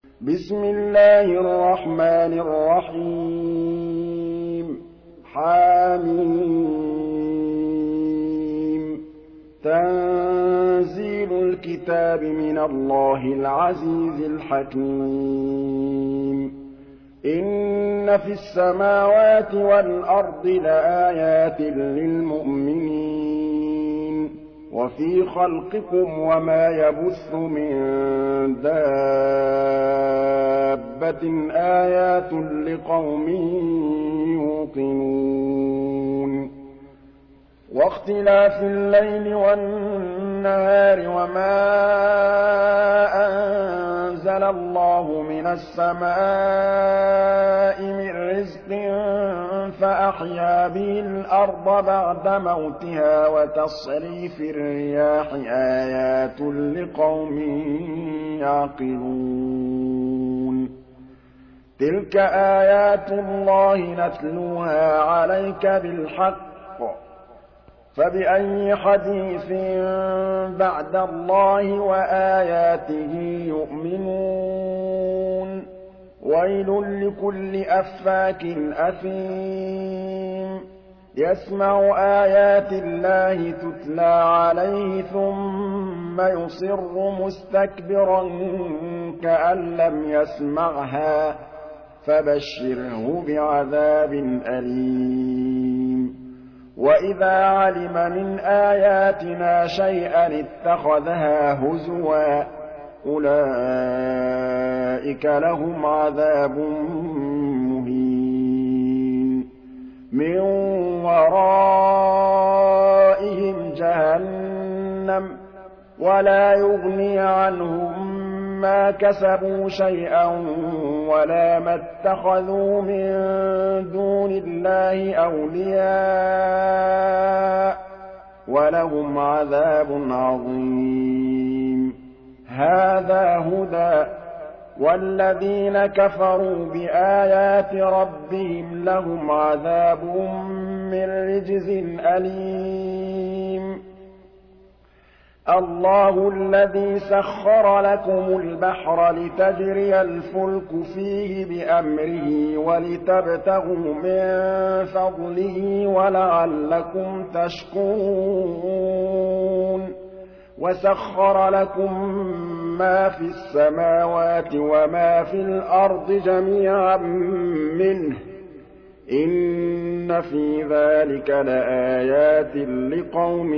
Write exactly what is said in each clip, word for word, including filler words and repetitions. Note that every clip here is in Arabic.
بسم الله الرحمن الرحيم حم تنزيل الكتاب من الله العزيز الحكيم إن في السماوات والأرض لآيات للمؤمنين وفي خلقكم وما يبث من دابة آيات لقوم يوقنون واختلاف الليل والنهار وما أنزل الله من السماء من رزق فأحيا به الأرض بعد موتها وتصريف الرياح آيات لقوم يعقلون تلك آيات الله نتلوها عليك بالحق فبأي حديث بعد الله وآياته يؤمنون ويل لكل أفاك أثيم يسمع آيات الله تتلى عليه ثم يصر مستكبرا كأن لم يسمعها فبشره بعذاب أليم وإذا علم من آياتنا شيئا اتخذها هزوا أولئك لهم عذاب مهين من ورائهم جهنم ولا يغني عنهم ما كسبوا شيئا ولا ما اتخذوا من دون الله أولياء ولهم عذاب عظيم هذا هدى والذين كفروا بآيات ربهم لهم عذاب من رجز أليم الله الذي سخر لكم البحر لتجري الفلك فيه بأمره ولتبتغوا من فضله ولعلكم تشكرون وسخر لكم ما في السماوات وما في الأرض جميعا منه إن في ذلك لآيات لقوم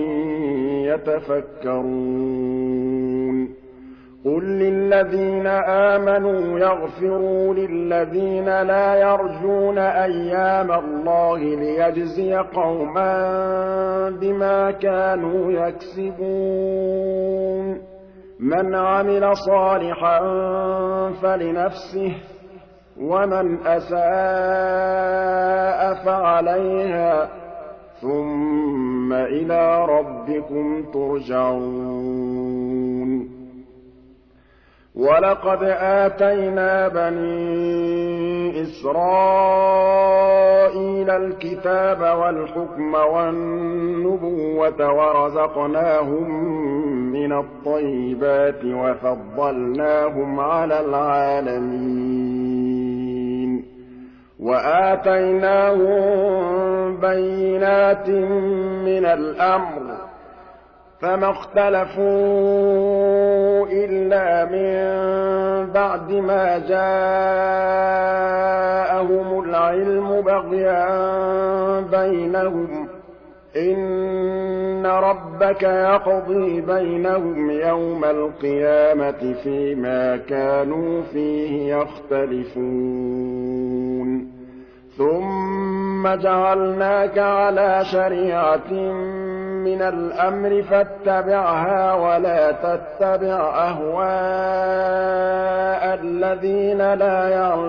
يتفكرون قل للذين آمنوا يغفروا للذين لا يرجون أيام الله ليجزي قوما بما كانوا يكسبون من عمل صالحا فلنفسه ومن أساء فعليها ثم إلى ربكم ترجعون ولقد آتينا بني إسرائيل الكتاب والحكم والنبوة ورزقناهم من الطيبات وفضلناهم على العالمين وآتيناهم بينات من الأمر فما اختلفوا إلا من بعد ما جاءهم العلم بغيا بينهم إن ربك يقضي بينهم يوم القيامة فيما كانوا فيه يختلفون ثم جعلناك على شريعة من الأمر فاتبعها ولا تتبع أهواء الذين لا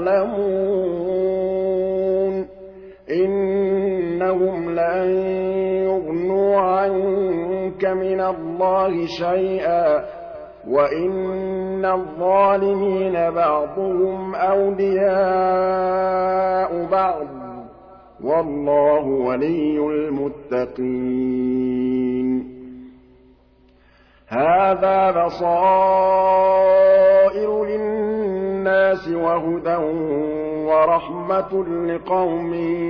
يعلمون إنهم لن يغنوا عنك من الله شيئا وإن الظالمين بعضهم أولياء بعض والله ولي المتقين هذا بصائر للناس لِّلنَّاسِ وَهُدًى وَرَحْمَةٌ لِّقَوْمٍ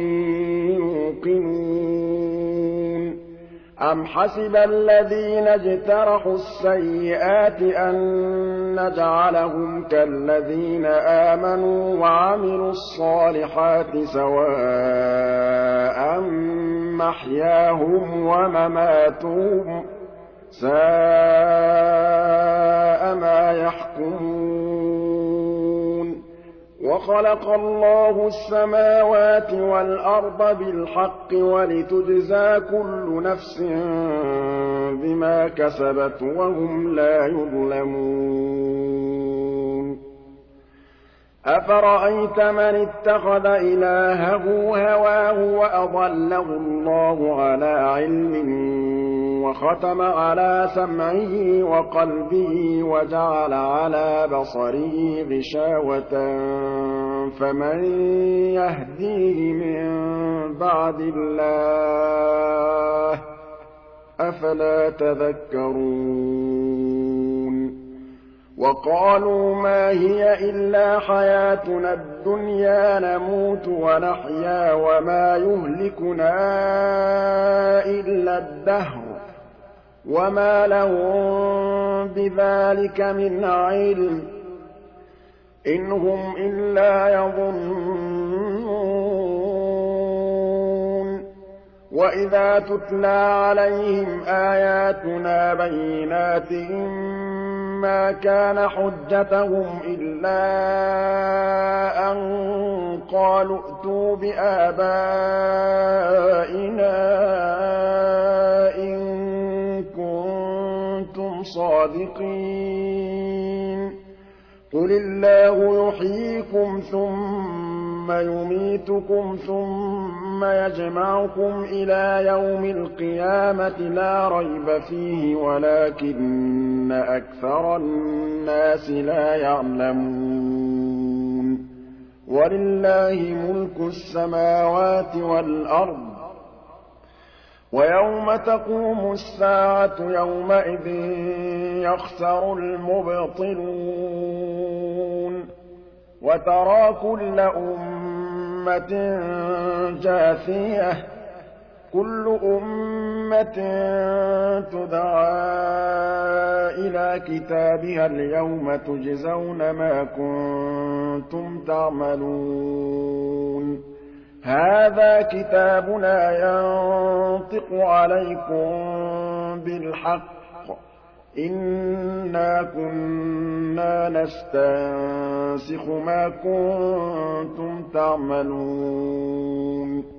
يُوقِنُونَ أَمْ حَسِبَ الَّذِينَ اجْتَرَحُوا السَّيِّئَاتِ أَن نَّجْعَلَهُمْ كَالَّذِينَ آمَنُوا وَعَمِلُوا الصَّالِحَاتِ سَوَاءً مَّحْيَاهُمْ وَمَمَاتُهُمْ ۚ سَاءَ مَا يَحْكُمُونَ وَخَلَقَ اللَّهُ السَّمَاوَاتِ وَالْأَرْضَ بِالْحَقِّ وَلِتُجْزَىٰ كُلُّ نَفْسٍ بِمَا كَسَبَتْ وَهُمْ لَا يُظْلَمُونَ أَفَرَأَيْتَ مَنِ اتَّخَذَ إِلَٰهَهُ هَوَاهُ وَأَضَلَّهُ اللَّهُ عَلَىٰ عِلْمٍ وَخَتَمَ عَلَىٰ سَمْعِهِ وَقَلْبِهِ وَجَعَلَ عَلَىٰ بَصَرِهِ غِشَاوَةً فَمَن يَهْدِيهِ مِن بَعْدِ اللَّهِ ۚ أَفَلَا تَذَكَّرُونَ وَقَالُوا مَا هِيَ إِلَّا حَيَاتُنَا الدُّنْيَا نَمُوتُ وَنَحْيَا وَمَا يُهْلِكُنَا إِلَّا الدَّهْرُ وَمَا لَهُم بِذَٰلِكَ مِنْ عِلْمٍ ۖ إِنْ هُمْ إِلَّا يَظُنُّونَ وَإِذَا تُتْلَىٰ عَلَيْهِمْ آيَاتُنَا بَيِّنَاتٍ مَّا كَانَ حُجَّتَهُمْ إِلَّا أَن قَالُوا ائْتُوا بِآبَائِنَا إِن كُنتُمْ صَادِقِينَ قُلِ اللَّهُ يُحْيِيكُمْ ثُمَّ يُمِيتُكُمْ ثُمَّ يَجْمَعُكُمْ إِلَىٰ يَوْمِ الْقِيَامَةِ لَا رَيْبَ فِيهِ وَلَٰكِنَّ أَكْثَرَ النَّاسِ لَا يَعْلَمُونَ وَلِلَّهِ مُلْكُ السَّمَاوَاتِ وَالْأَرْضِ ۚ وَيَوْمَ تَقُومُ السَّاعَةُ يَوْمَئِذٍ يَخْسَرُ الْمُبْطِلُونَ وَتَرَىٰ كُلَّ أُمَّةٍ جَاثِيَةً ۚ كُلُّ أُمَّةٍ تُدْعَىٰ إِلَىٰ كِتَابِهَا الْيَوْمَ تُجْزَوْنَ مَا كُنتُمْ تَعْمَلُونَ هَٰذَا كِتَابُنَا يَنطِقُ عَلَيْكُم بِالْحَقِّ ۚ إِنَّا كُنَّا نَسْتَنسِخُ مَا كُنتُمْ تَعْمَلُونَ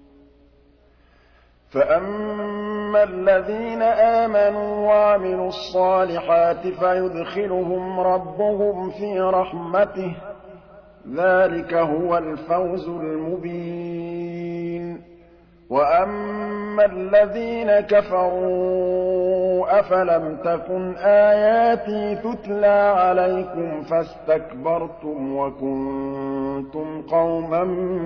فَأَمَّا الَّذِينَ آمَنُوا وَعَمِلُوا الصَّالِحَاتِ فَيُدْخِلُهُمْ رَبُّهُمْ فِي رَحْمَتِهِ ۚ ذَٰلِكَ هُوَ الْفَوْزُ الْمُبِينُ وَأَمَّا الَّذِينَ كَفَرُوا أَفَلَمْ تَكُنْ آيَاتِي تُتْلَىٰ عَلَيْكُمْ فَاسْتَكْبَرْتُمْ وَكُنتُمْ قَوْمًا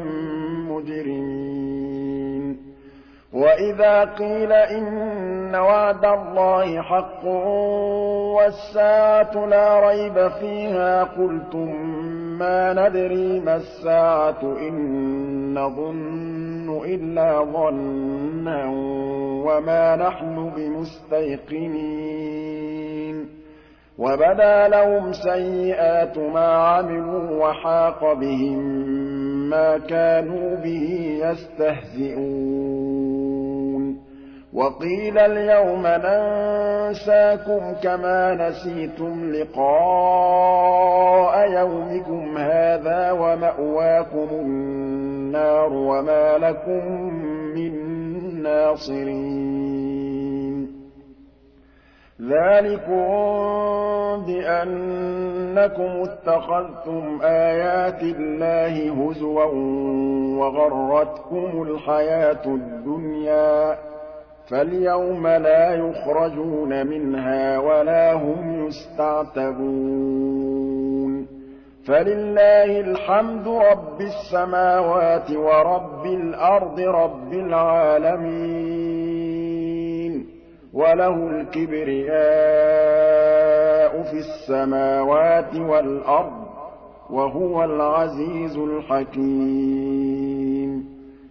مُّجْرِمِينَ وَإِذَا قِيلَ إِنَّ وَعْدَ اللَّهِ حَقٌّ وَالسَّاعَةُ لَا رَيْبَ فِيهَا قُلْتُم مَّا نَدْرِي مَا السَّاعَةُ إِن نَّظُنُّ إِلَّا ظَنًّا وَمَا نَحْنُ بِمُسْتَيْقِنِينَ وَبَدَا لَهُمْ سَيِّئَاتُ مَا عَمِلُوا وَحَاقَ بِهِم مَّا كَانُوا بِهِ يَسْتَهْزِئُونَ وَقِيلَ الْيَوْمَ نَنسَاكُمْ كَمَا نَسِيتُمْ لِقَاءَ يَوْمِكُمْ هَٰذَا وَمَأْوَاكُمُ النَّارُ وَمَا لَكُم مِّن نَّاصِرِينَ ذَٰلِكُم بِأَنَّكُمُ اتَّخَذْتُمْ آيَاتِ اللَّهِ هُزُوًا وَغَرَّتْكُمُ الْحَيَاةُ الدُّنْيَا ۚ فَالْيَوْمَ لَا يُخْرَجُونَ مِنْهَا وَلَا هُمْ يُسْتَعْتَبُونَ فَلِلَّهِ الْحَمْدُ رَبِّ السَّمَاوَاتِ وَرَبِّ الْأَرْضِ رَبِّ الْعَالَمِينَ وَلَهُ الْكِبْرِيَاءُ فِي السَّمَاوَاتِ وَالْأَرْضِ ۖ وَهُوَ الْعَزِيزُ الْحَكِيمُ